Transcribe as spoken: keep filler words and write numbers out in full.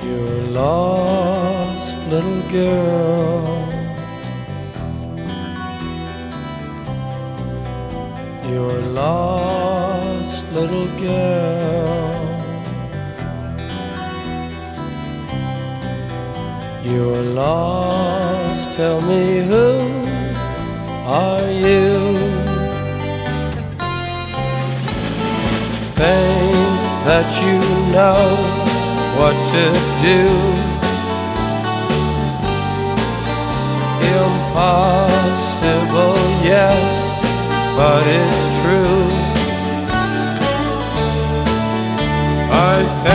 You're a lost little girl. You're a lost little girl. You're lost, tell me who are you? Think that you know what to do. Impossible, yes, but it's true. I think